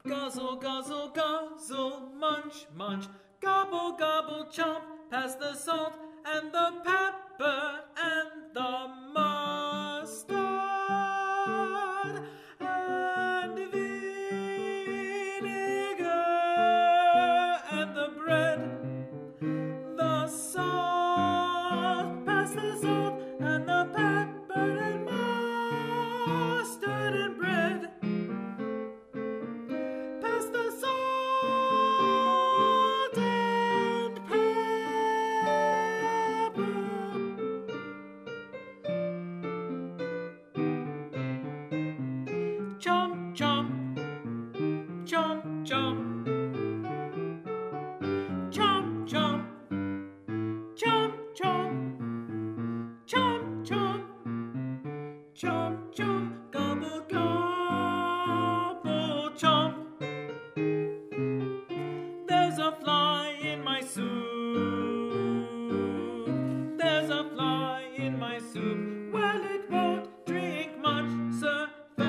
Guzzle, guzzle, guzzle, munch, munch, gobble, gobble, chomp, pass the salt and the pepper and the mustard and vinegar and the bread, the salt, pass the salt and the pepper and mustard and bread. Pass the salt and pepper. Chomp, chomp, chomp, chomp. Chomp, chomp, chomp, chomp. Chomp, chomp, chomp, chomp. Gobble, gobble, chomp. There's a fly in my soup. There's a fly in my soup. Well, it won't drink much, sir.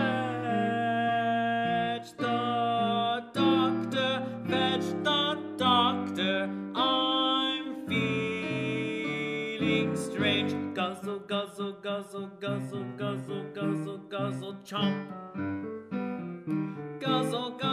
Fetch the doctor. Fetch the doctor. I'm feeling strange. Guzzle, guzzle, guzzle, guzzle, guzzle, guzzle, guzzle, chomp. Guzzle, guzzle.